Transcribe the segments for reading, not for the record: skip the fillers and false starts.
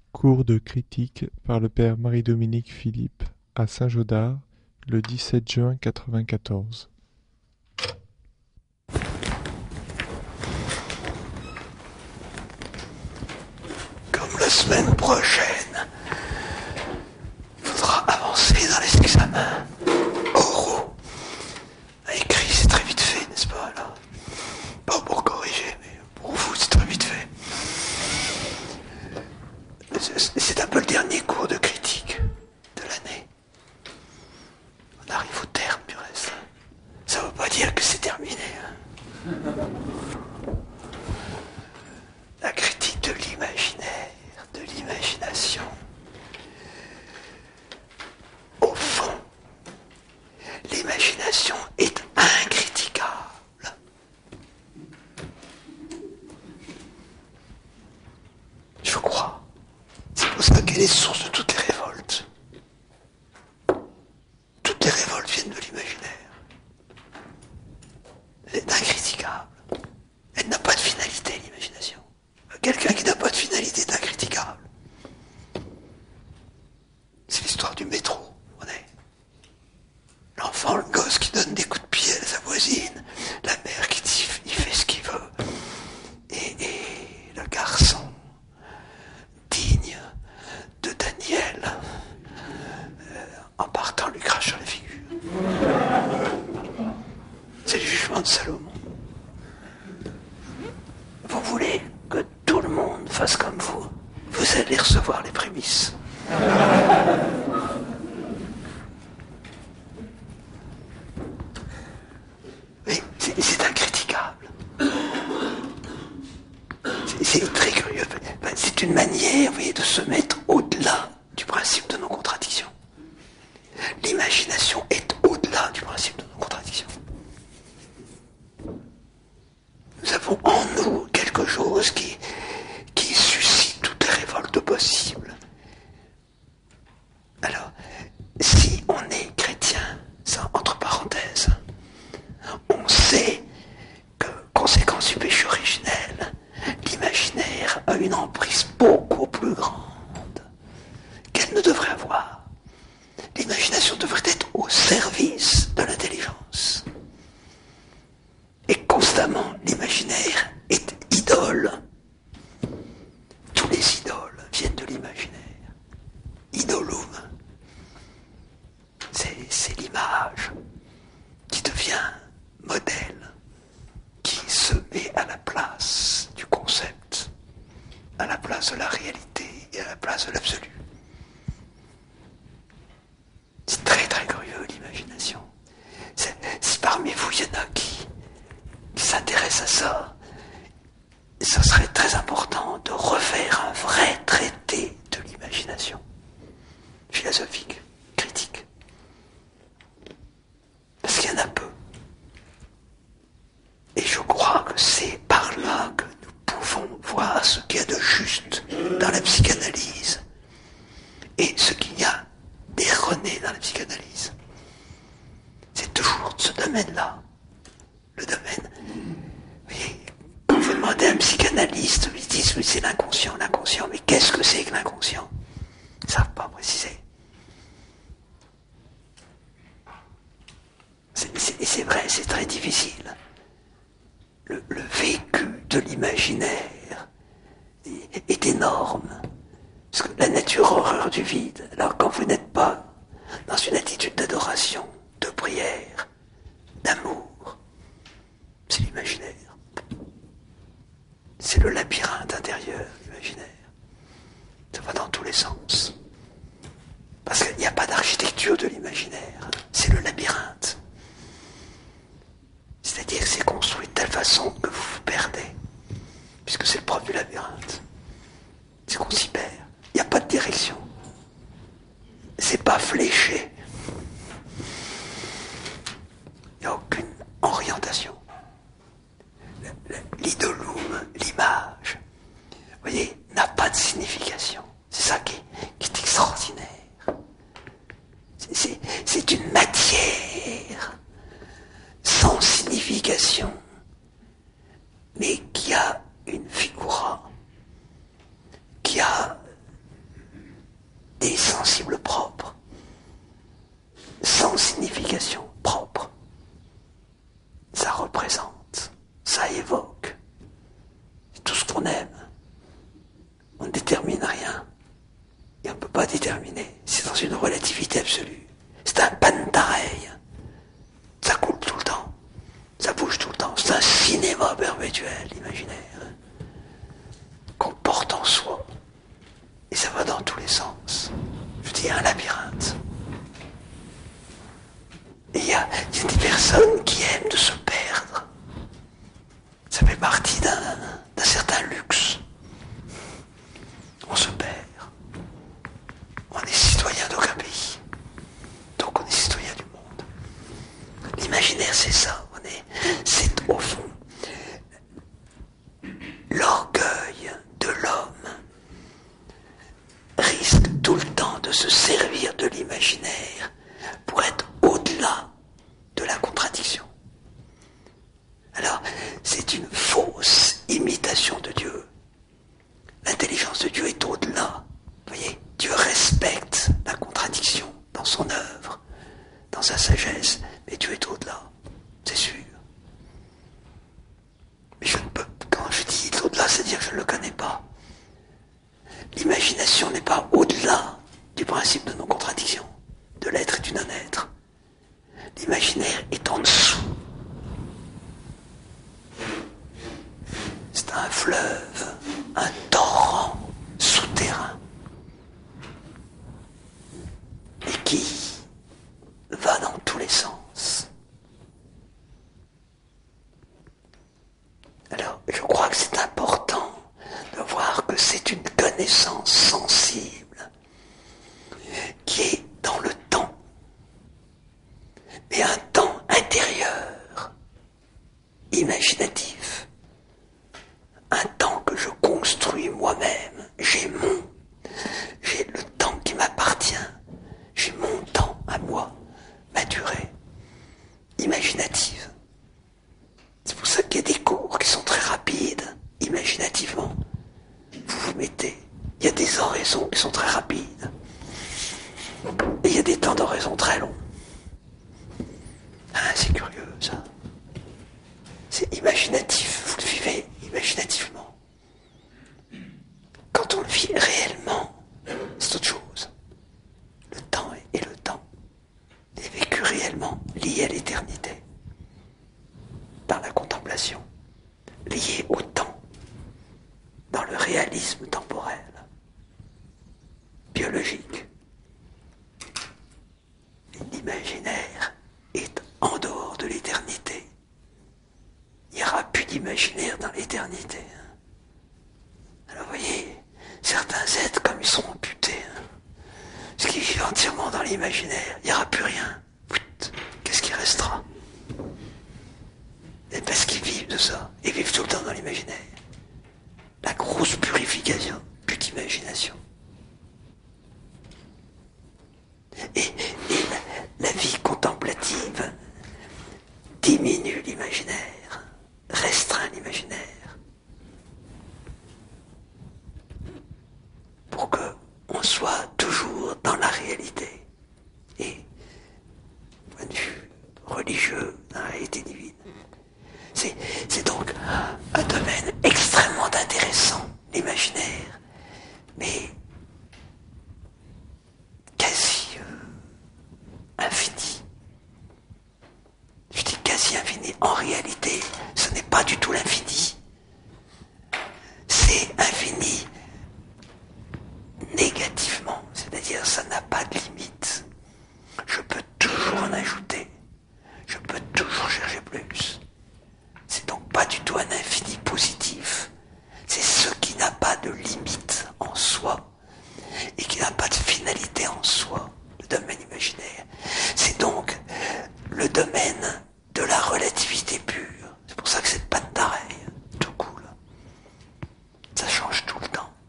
Cours de critique par le père Marie-Dominique Philippe à Saint-Gaudard le 17 juin 1994. Comme la semaine prochaine, il faudra avancer dans les examens oraux. À écrit, c'est très vite fait, n'est-ce pas, là? Pas pour corriger, mais pour vous, c'est très vite fait. C'est un peu le dernier cours de critique de l'année. On arrive au terme du reste. Ça ne veut pas dire que c'est terminé. La critique de l'imaginaire, de l'imagination. Au fond, l'imagination est incriticable. Je crois. C'est pour ça qu'elle est source de toutes les révoltes. Toutes les révoltes viennent de l'imaginaire. Elle est incriticable. Elle n'a pas de finalité, l'imagination. Quelqu'un qui n'a pas de finalité est incriticable. C'est l'histoire du métro, on est. L'enfant, le gosse qui donne des coups de pied à sa voisine, la mère qui dit il fait ce qu'il veut, et le garçon digne de Daniel, en partant lui crache sur la figure. C'est le jugement de Salomon. Vous voulez que tout le monde fasse comme vous allez recevoir les prémices. Mais c'est incriticable. C'est très curieux. C'est une manière, vous voyez, de se mettre au-delà du principe de nos contradictions. L'imagination est au-delà du principe de nos contradictions. Nous avons en nous quelque chose qui suscite toutes les révoltes possibles. Alors, si on est chrétien, ça, entre parenthèses, on sait que, conséquence du péché originel, l'imaginaire a une emprise beaucoup plus grande qu'elle ne devrait avoir. L'imagination devrait être au service de l'intelligence. Et constamment, l'imaginaire est idole. Tous les idoles viennent de l'imaginaire. Idolum. C'est l'image qui devient modèle, qui se met à la place du concept, à la place de la réalité et à la place de l'absolu. C'est très très curieux, l'imagination. Si parmi vous il y en a qui s'intéressent à ça, ça serait très important de refaire un vrai traité de l'imagination philosophique, critique. Parce qu'il y en a peu. Et je crois que c'est par là que nous pouvons voir ce qu'il y a de juste dans la psychanalyse et ce qu'il y a d'erroné dans la psychanalyse. C'est toujours ce domaine-là. Le domaine. Vous voyez, quand vous demandez à un psychanalyste, ils disent oui, c'est l'inconscient, mais qu'est-ce que c'est que l'inconscient? Ils ne savent pas préciser. C'est vrai, c'est très difficile. Le vécu de l'imaginaire est énorme. Parce que la nature horreur du vide. Alors quand vous n'êtes pas dans une attitude d'adoration, de prière, d'amour, c'est l'imaginaire. C'est le labyrinthe intérieur, l'imaginaire. Ça va dans tous les sens. Parce qu'il n'y a pas d'architecture de l'imaginaire. C'est le labyrinthe. C'est-à-dire que c'est construit de telle façon que vous vous perdez. Puisque c'est le propre du labyrinthe. C'est qu'on s'y perd. Il n'y a pas de direction. C'est pas fléché. Il n'y a aucune orientation. L'idolum, l'image, vous voyez, n'a pas de signification. C'est ça qui est extraordinaire. C'est une matière sans signification, mais qui a une figura, qui a c'est dans une relativité absolue. C'est un pareil. Ça coule tout le temps. Ça bouge tout le temps. C'est un cinéma perpétuel, l'imaginaire. Qu'on porte en soi. Et ça va dans tous les sens. Je dis un labyrinthe. Et il y a des personnes qui aiment de se perdre. Ça fait partie d'un certain luxe. On se perd. On est citoyen d'aucun pays. Donc on est citoyen du monde. L'imaginaire, c'est ça. C'est au fond l'orgueil de l'homme risque tout le temps de se servir de l'imaginaire pour être au-delà de la contradiction. Alors, c'est une fausse imitation de Dieu. L'intelligence de Dieu est au-delà. Vous voyez, Dieu respecte la contradiction dans son œuvre, dans sa sagesse, mais Dieu est au-delà, c'est sûr. Mais je ne peux, quand je dis au-delà, c'est-à-dire que je ne le connais pas. L'imagination n'est pas au-delà du principe de non-contradiction, de l'être et du non-être. L'imaginaire est en dessous. C'est un fleuve, un torrent souterrain, et qui va dans tous les sens. Alors, je crois que c'est important de voir que c'est une connaissance sensible qui est dans le temps, mais un temps intérieur, imaginatif, un temps que je construis moi-même. J'ai le temps qui m'appartient, j'ai mon temps à moi, ma durée imaginative. C'est pour ça qu'il y a des cours qui sont très rapides, imaginativement. Vous vous mettez, il y a des oraisons qui sont très rapides, et il y a des temps d'oraison très longs. Ah, c'est curieux ça. C'est imaginatif, vous le vivez imaginativement. Quand on le vit réellement, c'est autre chose. Le temps est le temps. Il est vécu réellement, lié à l'éternité. Par la contemplation, lié au temps, dans le réalisme temporel, biologique. L'imaginaire est en dehors de l'éternité. Il n'y aura plus d'imaginaire dans l'éternité. Alors vous voyez, certains êtres comme ils sont amputés, parce qu'ils vivent entièrement dans l'imaginaire, il n'y aura plus rien. Qu'est-ce qui restera? Et parce qu'ils vivent de ça, ils vivent tout le temps dans l'imaginaire. La grosse purification, plus d'imagination. Et la vie contemplative diminue l'imaginaire, restreint l'imaginaire, pour qu'on soit toujours dans la réalité. Et, du point de vue religieux, dans la réalité divine. C'est donc un domaine extrêmement intéressant, l'imaginaire, mais quasi infini. Je dis quasi infini. En réalité, ce n'est pas du tout l'infini. C'est infini négativement, c'est-à-dire ça n'a pas de limite. Je peux toujours en ajouter. Je peux toujours chercher plus. C'est donc pas du tout un infini positif. C'est ce qui n'a pas de limite en soi et qui n'a pas de finalité en soi, le domaine imaginaire. C'est donc le domaine de la relativité pure. C'est pour ça que c'est pas pareil, tout cool. Ça change tout le temps.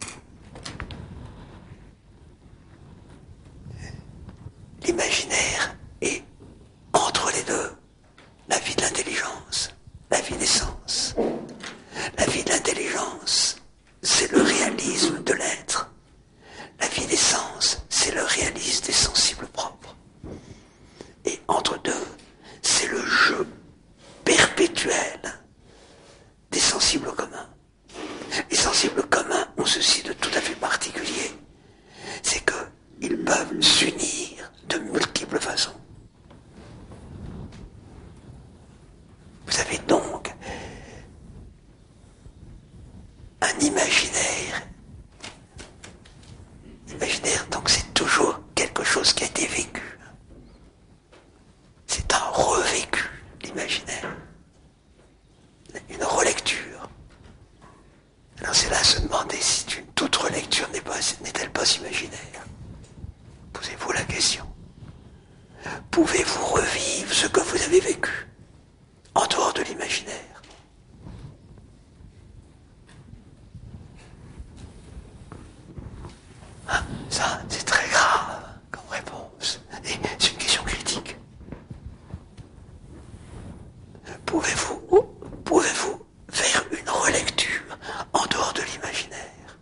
L'imaginaire est entre les deux. La vie de l'intelligence, la vie des sens. La vie de l'intelligence, c'est le réalisme de l'être. La vie des sens, c'est le réalisme des sensibles propres. Et entre deux, c'est le jeu perpétuel des sensibles communs. Les sensibles communs ont ceci de tout à fait particulier. C'est qu'ils peuvent s'unir de multiples façons. Vous avez donc un imaginaire. Imaginaire, donc c'est toujours quelque chose qui a été vécu. C'est un revécu, l'imaginaire. Une relecture. Alors c'est là à se demander si toute relecture n'est-elle pas imaginaire. Posez-vous la question. Pouvez-vous revivre ce que vous avez vécu en dehors de l'imaginaire? Ça, c'est très grave comme réponse. Et c'est une question critique. Pouvez-vous faire une relecture en dehors de l'imaginaire?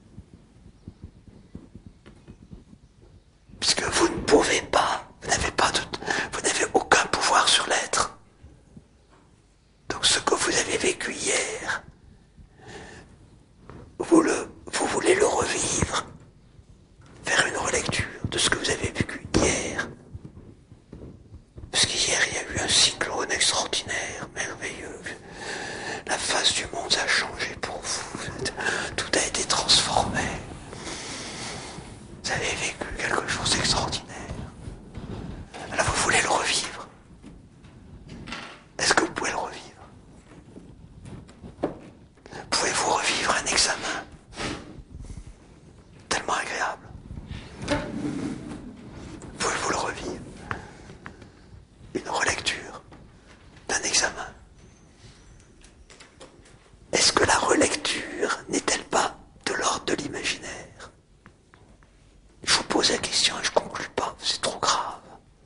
Puisque vous ne pouvez pas, vous n'avez aucun pouvoir sur l'être. Donc ce que vous avez vécu hier, vous voulez le revivre, faire une relecture de ce que vous avez vécu hier. Parce qu'hier, il y a eu un cyclone extraordinaire, merveilleux. La face du monde a changé pour vous. Tout a été transformé. Vous avez vécu quelque chose d'extraordinaire. Alors vous voulez le revivre. Est-ce que vous pouvez le revivre? Pouvez-vous revivre un examen tellement agréable? Pouvez-vous le revivre? Une relecture d'un examen. Est-ce que la relecture n'est-elle pas de l'ordre de l'imaginaire? Je vous pose la question et je ne conclue pas, c'est trop grave.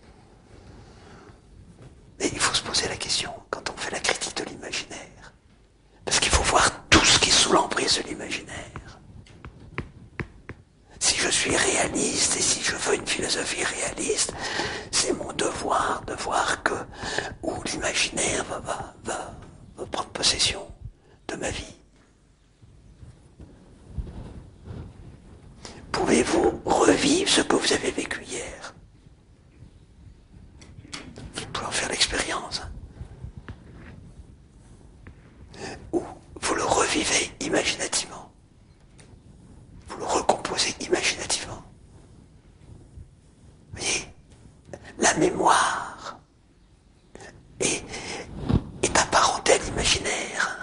Mais il faut se poser la question quand on fait la critique de l'imaginaire. Parce qu'il faut voir tout ce qui est sous l'emprise de l'imaginaire. Si je suis réaliste et si je veux une philosophie réaliste, c'est mon devoir de voir que où l'imaginaire va prendre possession de ma vie. Pouvez-vous revivre ce que vous avez vécu hier? Vous pouvez en faire l'expérience. Ou vous le revivez imaginativement. Vous le recomposez imaginativement. Vous voyez, la mémoire est apparentée à l'imaginaire.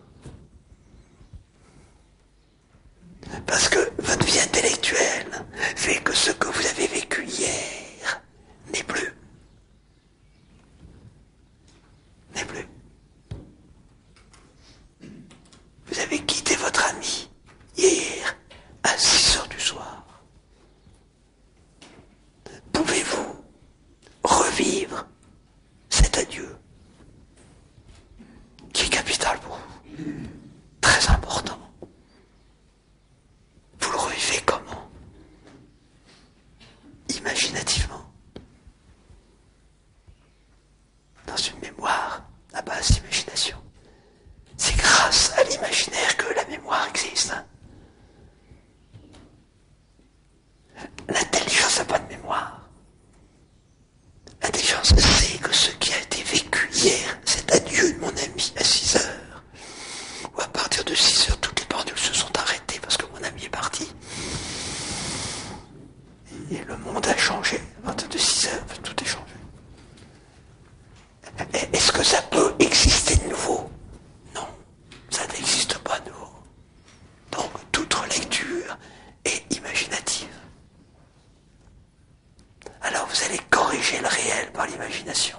Parce que votre vie intellectuelle fait que ce que vous avez vécu hier n'est plus. N'est plus. Vous avez quitté votre ami hier à 6 heures du soir. Pouvez-vous revivre cet adieu qui est capital pour vous, très important? Vous le revivez comment? Imaginativement. Dans une mémoire à base d'imagination. C'est grâce à l'imaginaire que la mémoire existe. L'intelligence n'a pas de mémoire. L'intelligence sait que ce qui a été vécu hier, cet adieu de mon ami à 6 heures, ou à partir de 6 heures, toutes les pendules se sont arrêtées parce que mon ami est parti. Et le monde a changé. À partir de 6 heures, tout est changé. Est-ce que ça peut exister de nouveau? Non, ça n'existe pas de nouveau. Donc, toute relecture est imaginative. Alors, vous allez corriger le réel par l'imagination.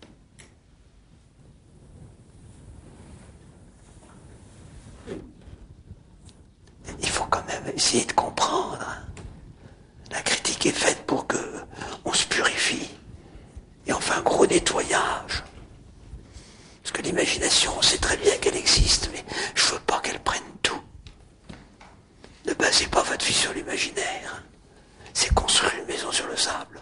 Il faut quand même essayer de comprendre. La critique est faite pour que on se purifie et on fait un gros nettoyage. Parce que l'imagination, on sait très bien qu'elle existe, mais je veux pas qu'elle prenne tout. Ne basez pas votre vie sur l'imaginaire. C'est construire une maison sur le sable.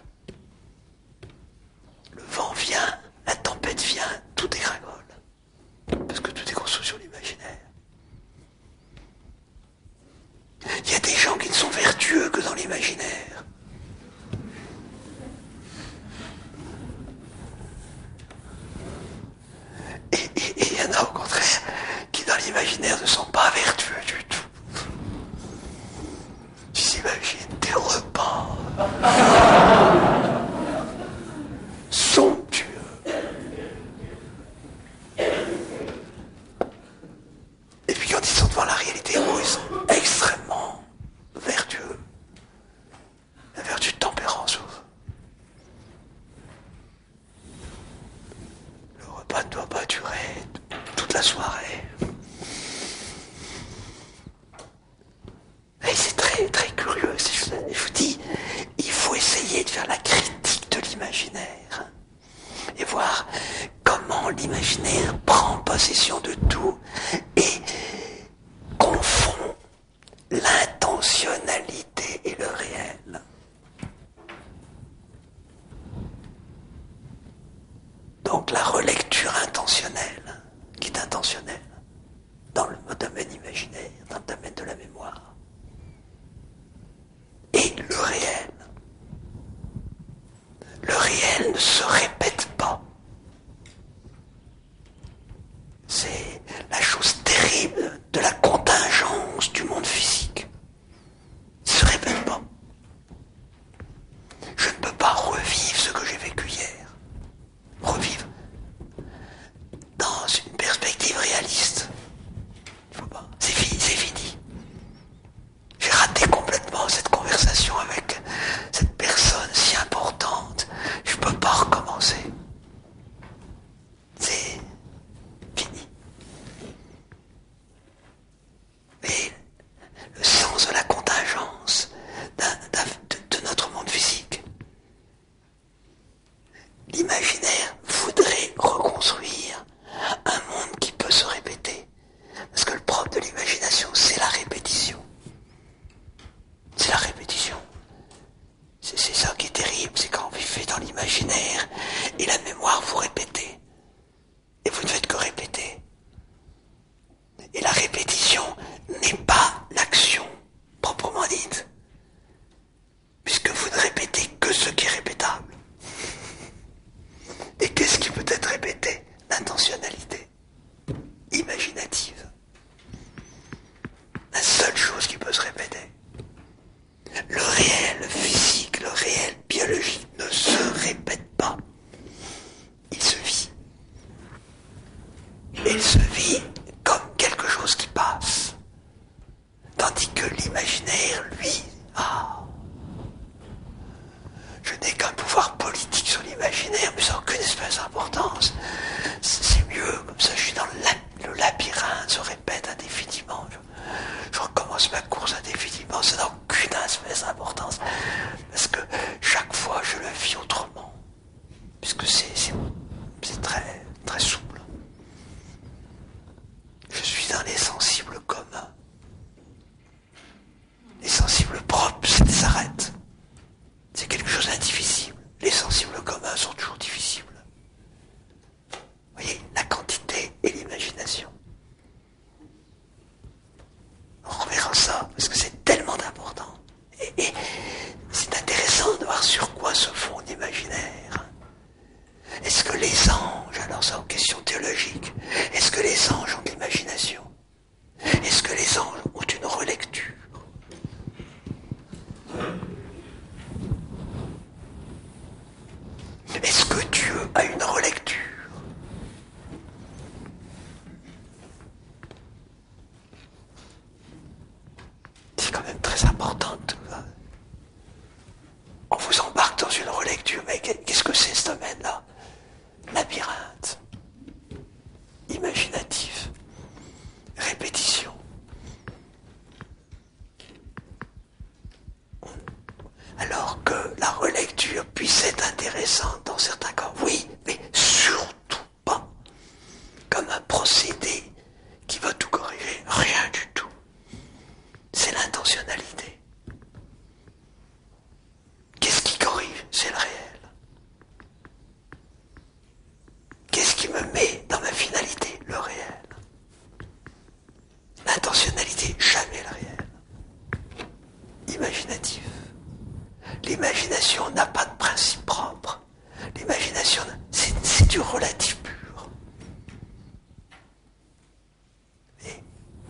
Le vent vient, la tempête vient, tout dégringole. Parce que tout est construit sur l'imaginaire. Il y a des gens qui ne sont vertueux que dans l'imaginaire. doit pas durer toute la soirée. Et c'est très très curieux. Je vous dis, il faut essayer de faire la critique de l'imaginaire et voir comment l'imaginaire prend possession de tout et confond l'intentionnalité et le réel. Donc la relecture intentionnelle, qui est intentionnelle, dans le domaine imaginaire, dans le domaine de la mémoire, et le réel. Le réel ne se répète pas. C'est la chose terrible de la contingence du monde physique. Il ne se répète pas. Je ne peux pas revivre ce que j'ai vécu hier. Revivre dans une perspective réaliste. Il faut pas. C'est fini, c'est fini. J'ai raté complètement cette conversation avec cette personne si importante. Je ne peux pas recommencer. C'est fini. Mais le sens de la contingence de notre monde physique, l'imaginaire voudrait reconstruire un monde qui peut se répéter. Parce que le propre de l'imagination, c'est la répétition. C'est la répétition. C'est ça qui est terrible, c'est quand vous vivez dans l'imaginaire et la mémoire vous répétez. Et vous ne faites que répéter. Et la répétition n'est pas l'action proprement dite. Puisque vous ne répétez que ce qui est répétable. Et qu'est-ce qui peut être répété? L'intentionnalité imaginative. La seule chose qui peut se répéter. Le réel physique, le réel biologique ne se répète pas. Il se vit. Et il se vit comme quelque chose qui passe. Tandis que l'imaginaire, lui, je n'ai qu'un pouvoir politique sur l'imaginaire, mais ça n'a aucune espèce d'importance. C'est mieux, comme ça je suis dans le labyrinthe, se répète indéfiniment. Je recommence ma course indéfiniment, ça n'a aucune espèce d'importance. Parce que chaque fois je le vis autrement. Puisque c'est très, très souple. Je suis dans les sensibles communs. Les sensibles propres, ça s'arrête. C'est quelque chose d'indivisible. Les sensibles communs sont toujours divisibles. Vous voyez, la quantité et l'imagination. On reverra ça, parce que c'est tellement important. Et c'est intéressant de voir sur quoi se fonde l'imaginaire. Est-ce que les anges, alors ça en question théologique, est-ce que les anges ont de l'imagination? Est-ce que les anges ont une relecture? Est-ce que Dieu a une relecture? C'est quand même très important. On vous embarque dans une relecture, mais qu'est-ce que c'est ce domaine-là? Labyrinthe, imaginatif, répétition. Alors que la relecture puisse être intéressante dans certains cas, oui, mais surtout pas comme un procédé qui va tout corriger, rien du tout. C'est l'intentionnalité. Qu'est-ce qui corrige? C'est le réel. Qu'est-ce qui me met dans ma finalité? Le réel. L'intentionnalité, jamais le réel. Imaginatif. L'imagination n'a pas de principe propre. L'imagination, c'est du relatif pur. Et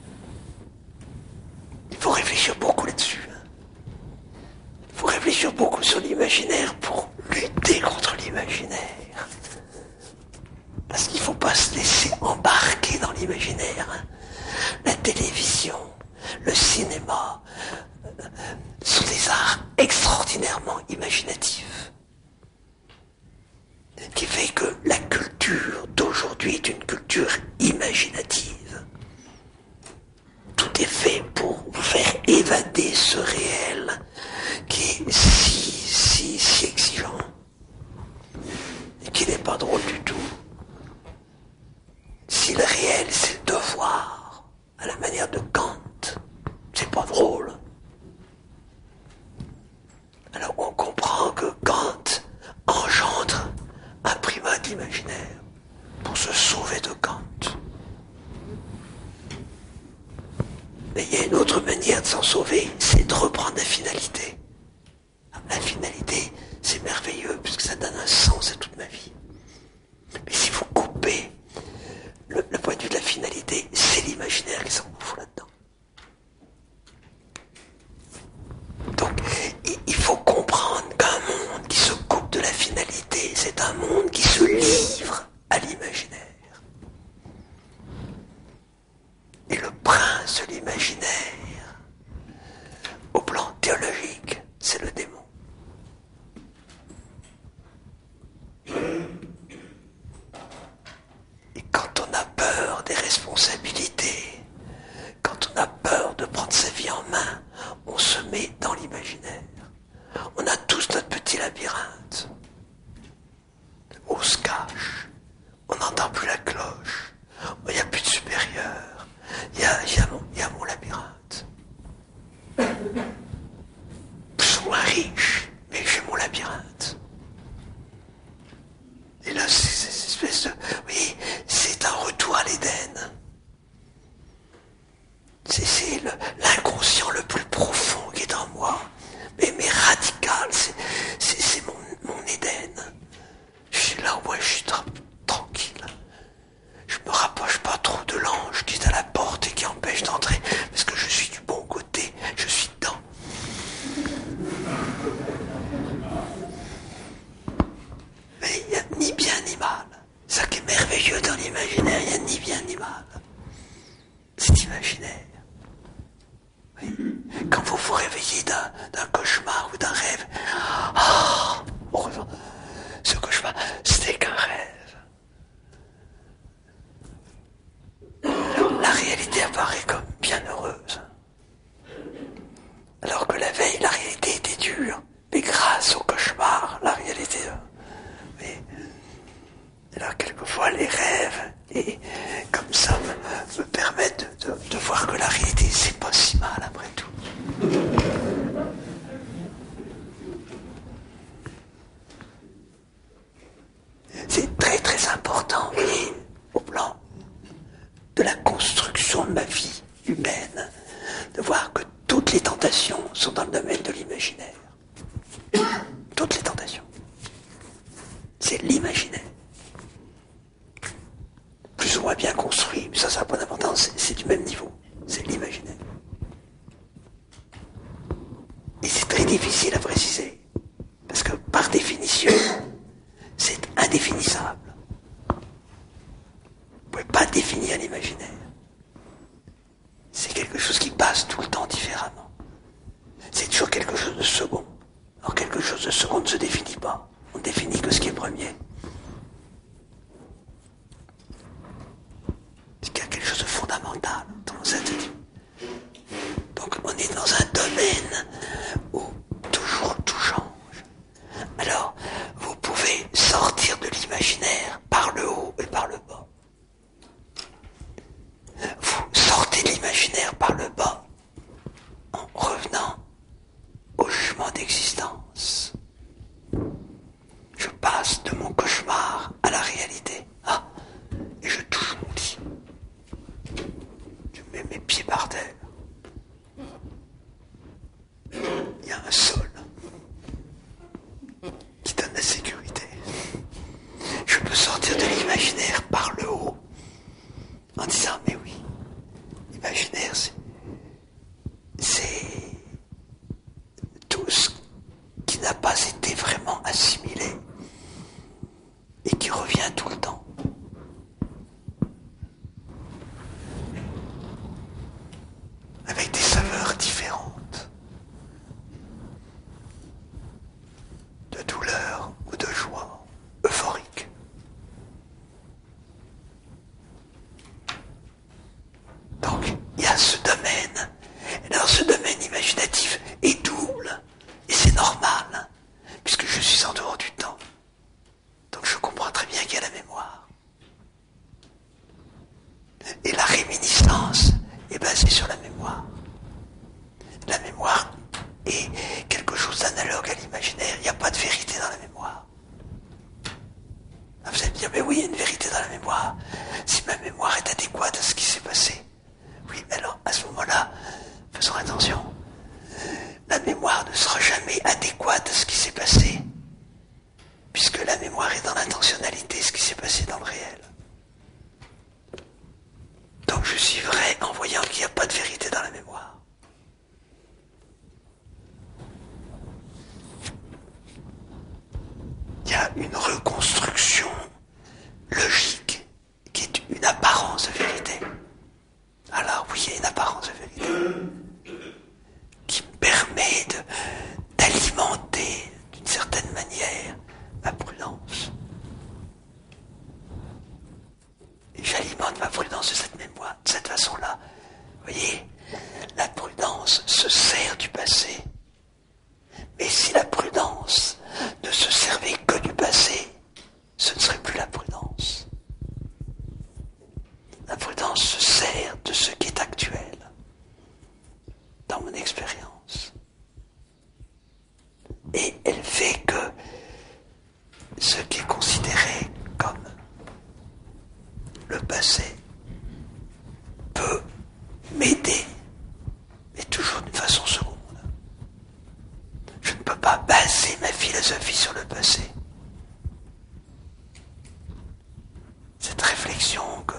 il faut réfléchir beaucoup là-dessus. Il faut réfléchir beaucoup sur l'imaginaire pour lutter contre l'imaginaire. Parce qu'il ne faut pas se laisser embarquer dans l'imaginaire. La télévision, le cinéma, sont des arts extraordinairement imaginatifs. Qui fait que la culture d'aujourd'hui sauver, c'est de reprendre la finalité. La finalité, c'est merveilleux, puisque ça donne un sens à toute ma vie. Mais si vous coupez le point de vue de la finalité, c'est l'imaginaire qui s'en fout là-dedans. Donc, il faut comprendre qu'un monde qui se coupe de la finalité, c'est un monde qui se livre à l'imaginaire. Et le prince de l'imaginaire, au plan théologique, c'est le démon. Et quand on a peur des responsabilités, quand on a peur de prendre sa vie en main, on se met dans l'imaginaire. On a tous notre petit labyrinthe. On se cache. On n'entend plus la cloche. Il n'y a plus de supérieur. Il y a mon labyrinthe. Plus ou moins riche, mais j'ai mon labyrinthe. Et là, c'est cette espèce de... Oui, c'est un retour à l'Éden. C'est l'inconscient le plus profond qui est en moi. Mais radical, c'est mon Éden. Je suis là où moi je suis tranquille. Je me rapproche pas trop de l'ange qui est à la porte et qui empêche d'entrer, parce que je suis du bon côté, je suis dedans. Mais il n'y a ni bien ni mal. Ça qui est merveilleux dans l'imaginaire, il n'y a ni bien ni mal. C'est imaginaire. Oui. Quand vous vous réveillez d'un cauchemar ou d'un rêve, ce cauchemar, c'était qu'un rêve. La réalité apparaît comme bien heureuse. Alors que la veille, la réalité était dure. Mais grâce au cauchemar, la réalité... Mais, alors quelquefois, les rêves, et comme ça, me permettent de voir que la réalité, c'est pas si mal après tout. C'est très très important, vous voyez, au plan de la construction de ma vie humaine, de voir que toutes les tentations sont dans le domaine de l'imaginaire. Toutes les tentations. C'est l'imaginaire. Plus ou moins bien construit, mais ça n'a pas d'importance, c'est du même niveau. C'est l'imaginaire. Et c'est très difficile à préciser, parce que par définition, c'est indéfinissable. Vous ne pouvez pas définir l'imaginaire. C'est quelque chose qui passe tout le temps différemment. C'est toujours quelque chose de second. Alors quelque chose de second ne se définit pas. On ne définit que ce qui est premier. C'est qu'il y a quelque chose de fondamental dans cette vie. Donc on est dans un domaine où toujours tout change. Alors, vous pouvez sortir de l'imaginaire par le haut et par le bas. Vous sortez de l'imaginaire par le bas en revenant au jugement d'existence. Je passe de mon cauchemar à la réalité. Et je touche mon lit. Je mets mes pieds par terre. Il y a un sol qui donne la sécurité. Je peux sortir de l'imaginaire par le haut en disant mais oui, l'imaginaire c'est tout ce qui n'a pas été vraiment assimilé et qui revient tout le temps. Avec des saveurs différentes. De douleur ou de joie euphorique. Donc, il y a ce domaine. Et alors, ce domaine imaginatif est double. Et c'est normal, puisque je suis en dehors du temps. Donc, je comprends très bien qu'il y a la mémoire. Et la réminiscence est basée sur la mémoire. La mémoire est quelque chose d'analogue à l'imaginaire. Il n'y a pas de vérité dans la mémoire. Vous allez me dire, mais oui, il y a une vérité dans la mémoire. Si ma mémoire est adéquate à ce qui s'est passé. Oui, mais alors, à ce moment-là, faisons attention. puisque la mémoire est dans l'intentionnalité, ce qui s'est passé dans le réel. Donc je suis vrai en voyant qu'il n'y a pas de vérité dans la mémoire. Il y a une reconstruction logique qui est une apparence de vérité. Alors oui, il y a une apparence de vérité qui me permet d'alimenter d'une certaine manière ma prudence. Et j'alimente ma prudence de cette mémoire, de cette façon-là. Vous voyez, la prudence se sert du passé. Mais si la prudence ne se servait que du passé, ce ne serait plus la prudence. La prudence se sert de ce qui est actuel, dans mon expérience. Et elle fait que ce qui est considéré comme le passé peut m'aider, mais toujours d'une façon seconde. Je ne peux pas baser ma philosophie sur le passé. Cette réflexion que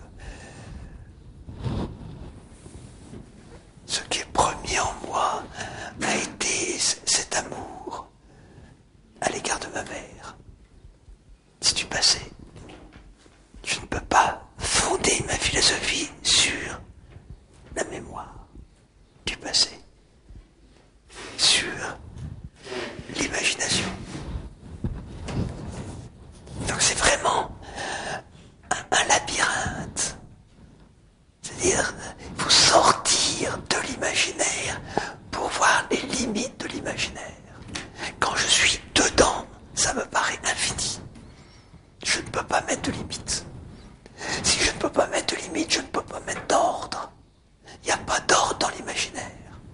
ce qui est premier en moi a été cet amour à l'égard de ma mère. C'est du passé. Je ne peux pas fonder ma philosophie sur la mémoire du passé, sur l'imagination. Donc c'est vraiment un labyrinthe. C'est-à-dire, il faut sortir de l'imaginaire pour voir les limites de l'imaginaire. Quand je suis dedans, ça me paraît infini. Je ne peux pas mettre de limites. Si je ne peux pas mettre de limites, je ne peux pas mettre d'ordre. Il n'y a pas d'ordre dans l'imaginaire.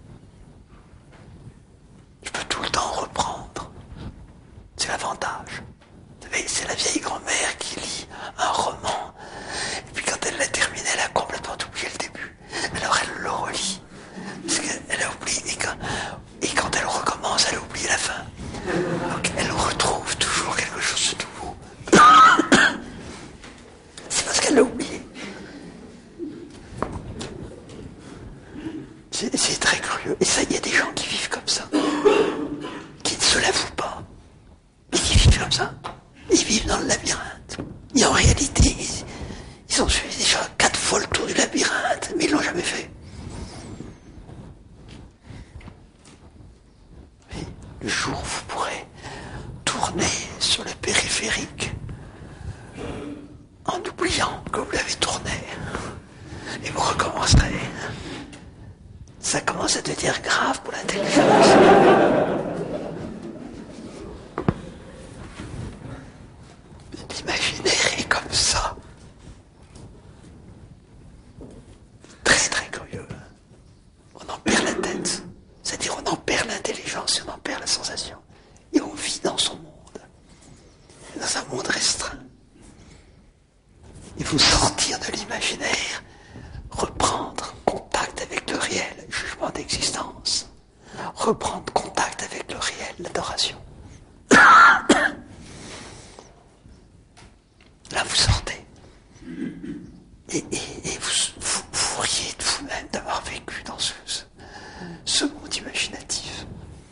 Je peux tout le temps reprendre. C'est l'avantage. Vous savez, c'est la vieille grand-mère qui lit un roman, et puis quand elle l'a terminé, elle a complètement oublié le début. Alors elle le relit, parce qu'elle a oublié, et quand elle recommence, elle a oublié la fin. Donc elle retrouve toujours quelque chose de nouveau. C'est parce qu'elle l'a oublié. C'est très curieux. Et ça, il y a des gens qui vivent comme ça, qui ne se l'avouent pas, mais qui vivent comme ça. Ils vivent dans le labyrinthe. Et en réalité, ils ont suivi déjà 4 fois le tour du labyrinthe, mais ils ne l'ont jamais fait. Et le jour où vous pourrez tourner sur le périphérique en oubliant que vous l'avez tourné, et vous recommencerez. Ça commence à devenir grave pour l'intelligence. L'imaginaire est comme ça. Très très curieux. On en perd la tête. C'est-à-dire on en perd l'intelligence et on en perd la sensation. Et on vit dans son monde. Dans un monde restreint. Il faut sortir de l'imaginaire, reprendre contact avec le réel, jugement d'existence. Reprendre contact avec le réel, l'adoration. Là, vous sortez. Et vous riez de vous-même d'avoir vécu dans ce monde imaginatif.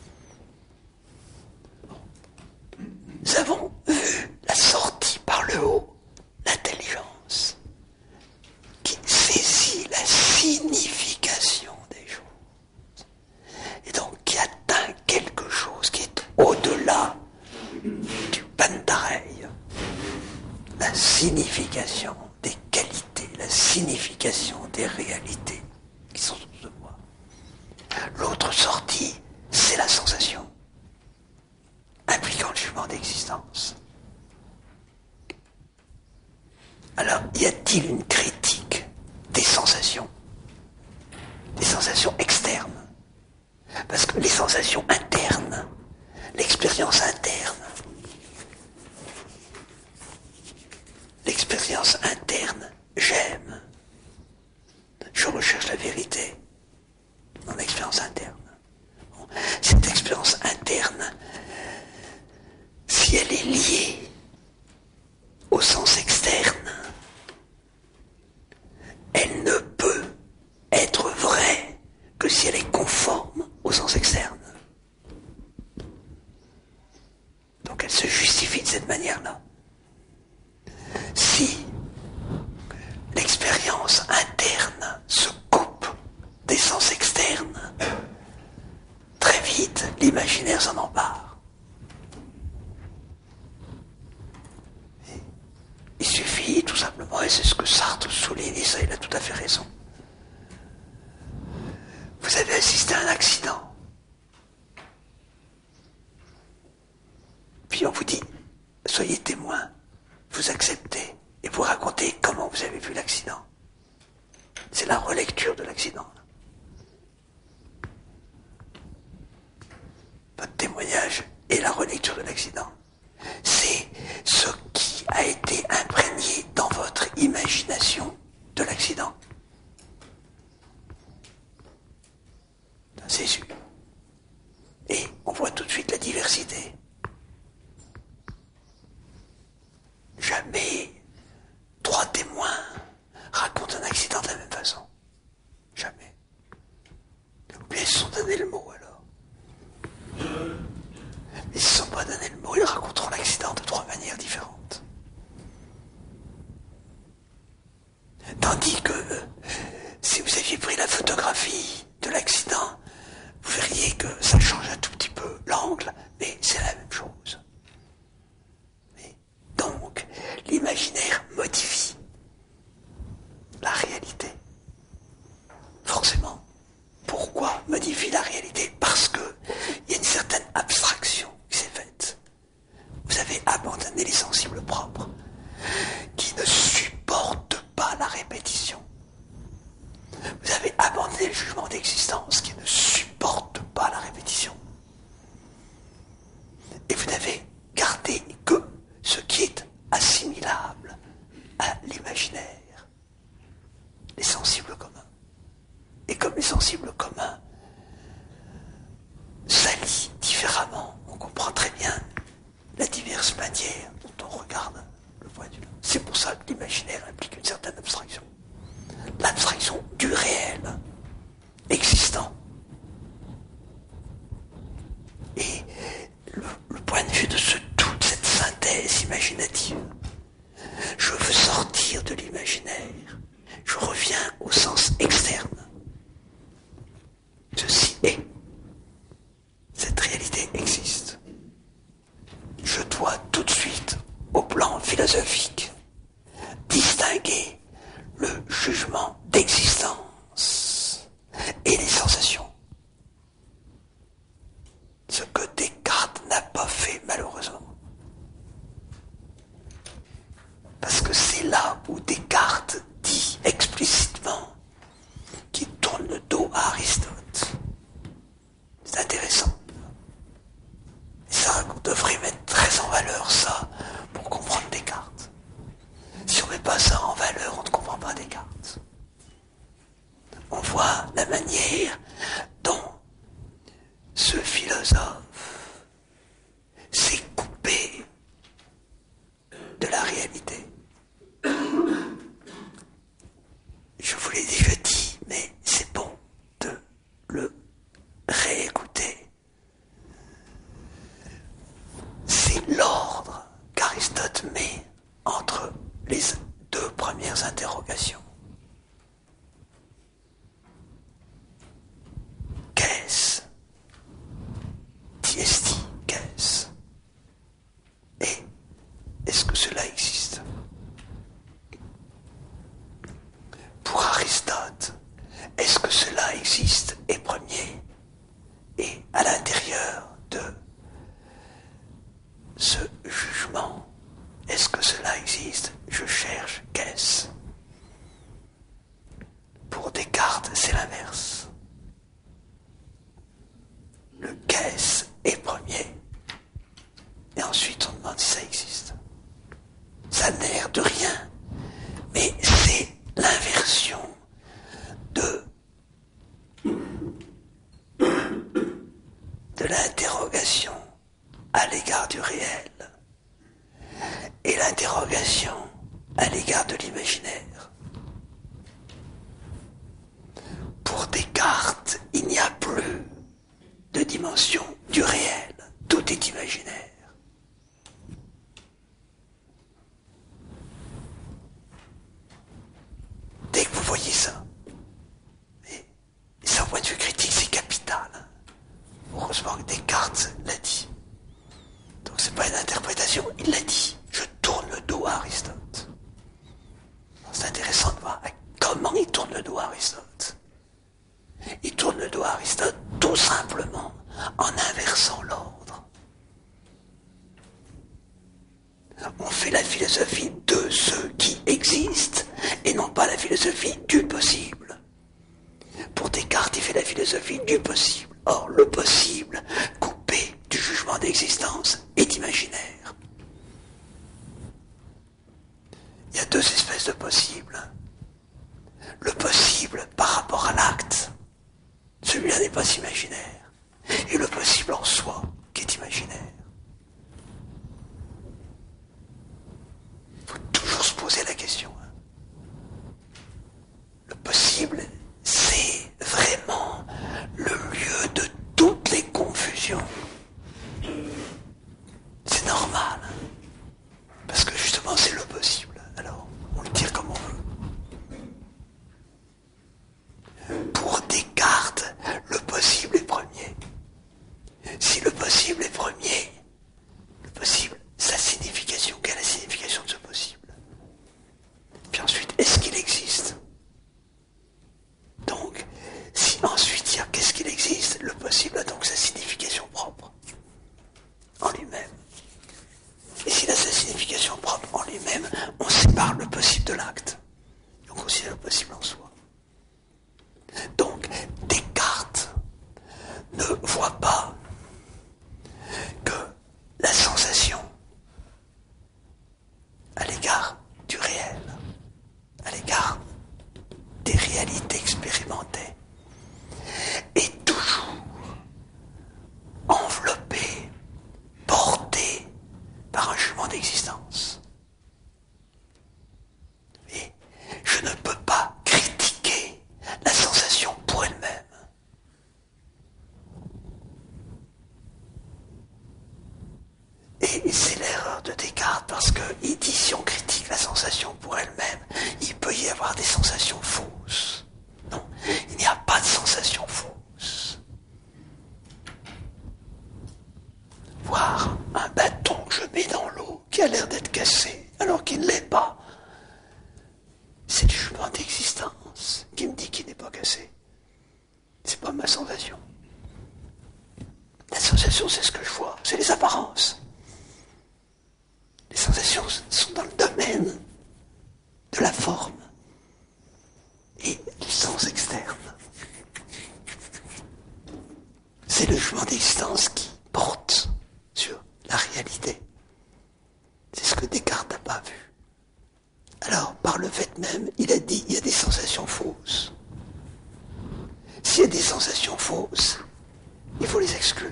Nous avons vu la sortie par le haut, l'intelligence, qui saisit la signification des choses. Et donc qui atteint quelque chose qui est au-delà du pantareil. La signification des qualités, la signification des réalités qui sont autour de moi. L'autre sortie, c'est la sensation, impliquant le jugement d'existence. Alors, y a-t-il une critique des sensations externes? Parce que les sensations internes, l'expérience interne, j'aime, je recherche la vérité, mon expérience interne. Bon, cette expérience interne, si elle est liée cette manière-là. Si l'expérience interne se coupe des sens externes, très vite, l'imaginaire s'en empare. Il suffit tout simplement, et c'est ce que Sartre souligne, et ça il a tout à fait raison. Vous avez assisté à un accident. Puis on vous dit, soyez témoin, vous acceptez, et vous racontez comment vous avez vu l'accident. C'est la relecture de l'accident. Votre témoignage est la relecture de l'accident. C'est ce qui a été imprégné dans votre imagination de l'accident. C'est sûr. Et on voit tout de suite la diversité. Jamais 3 témoins racontent un accident de la même façon. Jamais. Ou bien ils se sont donné le mot alors. Mais s'ils ne se sont pas donné le mot, ils raconteront l'accident de 3 manières différentes. Tandis que si vous aviez pris la photographie de l'accident, vous verriez que ça change un tout petit peu l'angle, mais c'est la même chose. Donc, l'imaginaire modifie la réalité. Forcément. Pourquoi modifie la réalité? Parce que il y a une certaine abstraction qui s'est faite. Vous avez abandonné les sensibles propres qui ne supportent pas la répétition. Vous avez abandonné le jugement d'existence qui ne supporte pas la répétition. Et vous n'avez gardé que ce qui est assimilable à l'imaginaire, les sensibles communs. Et comme les sensibles communs s'allient différemment, on comprend très bien la diverse manière dont on regarde le point de vue. C'est pour ça que l'imaginaire implique une certaine abstraction. L'abstraction du réel existant. Et le point de vue de toute cette synthèse imaginative. Je veux sortir de l'imaginaire. Je reviens au sens externe. Ceci est. Cette réalité existe. Je dois tout de suite, au plan philosophique, distinguer le jugement d'existence et les sensations. Ce que Descartes n'a pas fait malheureusement. Parce que c'est là où Descartes dit explicitement qu'il tourne le dos à Aristote. C'est intéressant. Et ça, on devrait mettre très en valeur ça pour comprendre Descartes. Si on ne met pas ça en valeur, on ne comprend pas Descartes. On voit la manière dont ce philosophe s'est coupé de la réalité. Je vous l'ai déjà dit, mais c'est bon de le réécouter. C'est l'ordre qu'Aristote met entre les 2 premières interrogations. Qu'est-ce? Diesti, qu'est-ce? Et est-ce que cela existe? Pour Aristote, est-ce que cela existe est premier? Et à l'intérieur de ce jugement, est-ce que cela existe? Je cherche, qu'est-ce? Pour Descartes, c'est l'inverse. Le qu'est-ce est premier. Et ensuite, on demande si ça existe. Ça n'a l'air de rien, mais c'est l'inversion de l'interrogation à l'égard du réel et l'interrogation à l'égard de l'imaginaire. Pour Descartes, il n'y a plus de dimension du réel, tout est imaginaire. interprétation, il l'a dit, je tourne le dos à Aristote. C'est intéressant de voir comment il tourne le dos à Aristote. Il tourne le dos à Aristote tout simplement en inversant l'ordre. On fait la philosophie de ce qui existe et non pas la philosophie du possible. Pour Descartes, il fait la philosophie du possible. Or, le possible, coupé du jugement d'existence, est imaginaire. Il y a deux espèces de possibles. Le possible par rapport à l'acte, celui-là n'est pas imaginaire. Et le possible en soi, qui est imaginaire. Il faut toujours se poser la question. Le possible, c'est vraiment le lieu de toutes les confusions. C'est normal. Parce que justement, c'est le possible. Alors, on le tire comme on veut. Pour Descartes, le possible est premier. Si le possible est premier, le possible, sa signification, quelle est la signification de ce possible? Puis ensuite, est-ce qu'il existe? Donc, si ensuite il y a qu'est-ce qu'il existe, le possible a donc sa signification propre en lui-même. Et s'il a sa signification propre en lui-même, on sépare le possible de l'acte. On considère le possible en soi. Donc, Descartes ne voit pas que la sensation à l'égard du réel, à l'égard des réalités expérimentées, est toujours enveloppée, portée par un jugement d'existence. Et je ne peux pas critiquer la sensation pour elle-même. Et c'est l'erreur de Descartes parce qu'il dit si on critique la sensation pour elle-même, il peut y avoir des sensations fausses. Non, il n'y a pas de sensation fausse. Voir un bâton que je mets dans l'eau qui a l'air d'être cassé alors qu'il ne l'est pas, c'est le jugement d'existence qui me dit qu'il n'est pas cassé. C'est pas ma sensation. La sensation, c'est ce que je vois, c'est les apparences. Les sensations sont dans le domaine de la forme et du sens externe. C'est le jugement d'existence qui porte sur la réalité. C'est ce que Descartes n'a pas vu. Alors, par le fait même, il a dit il y a des sensations fausses. S'il y a des sensations fausses, il faut les exclure.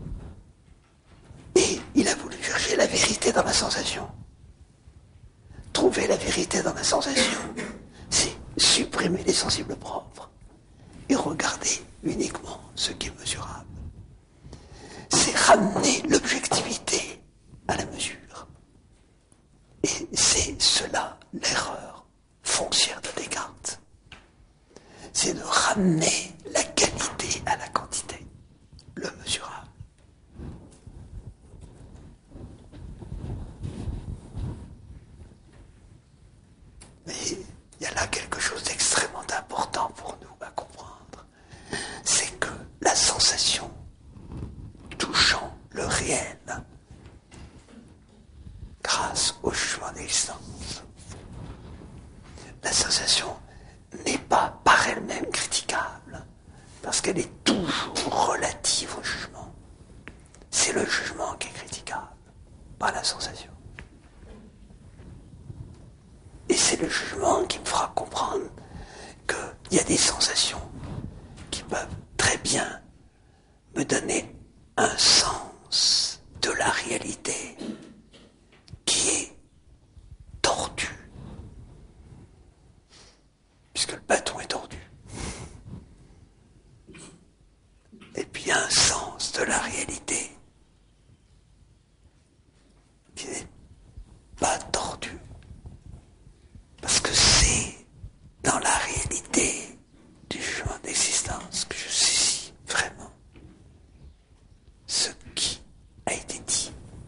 Et il a voulu chercher la vérité dans la sensation. Trouver la vérité dans la sensation, c'est supprimer les sensibles propres et regarder uniquement ce qui est mesurable. C'est ramener l'objectivité à la mesure. Et c'est cela l'erreur foncière de Descartes. C'est de ramener la qualité à la quantité, le mesurable. Mais il y a là quelque chose d'extrêmement important pour nous à comprendre. C'est que la sensation touchant le réel, grâce au jugement d'existence, la sensation n'est pas par elle-même critiquable, parce qu'elle est toujours relative au jugement. C'est le jugement qui est critiquable, pas la sensation. Et c'est le jugement qui me fera comprendre qu'il y a des sensations qui peuvent très bien me donner un sens de la réalité qui est tordu. Puisque le bâton est tordu. Et puis il y a un sens de la réalité qui n'est pas tordu. Parce que c'est dans la réalité du jugement d'existence que je saisis vraiment ce qui a été dit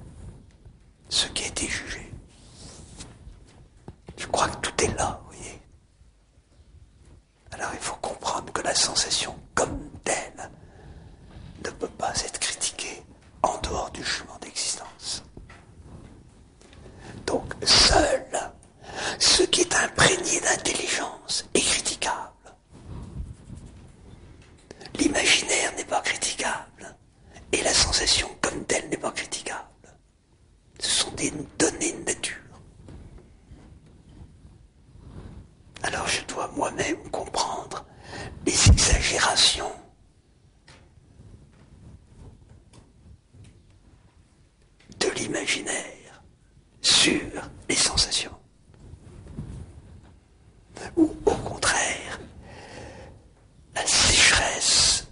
qui est imprégné d'intelligence est critiquable. L'imaginaire n'est pas critiquable, et la sensation comme telle n'est pas critiquable. Ce sont des données de nature. Alors je dois moi-même comprendre les exagérations de l'imaginaire sur les sensations. Ou au contraire, la sécheresse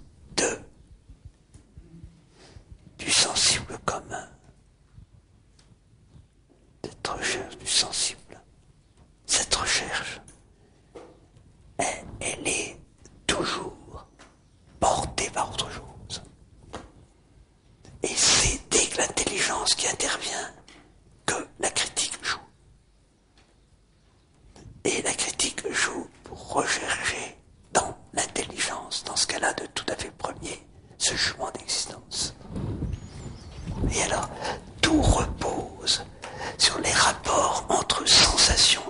du sensible commun, cette recherche du sensible, cette recherche, elle est toujours portée par autre chose. Et c'est dès que l'intelligence qui intervient que la critique joue. Et la critique joue pour rechercher dans l'intelligence, dans ce cas-là de tout à fait premier, ce jugement d'existence. Et alors, tout repose sur les rapports entre sensations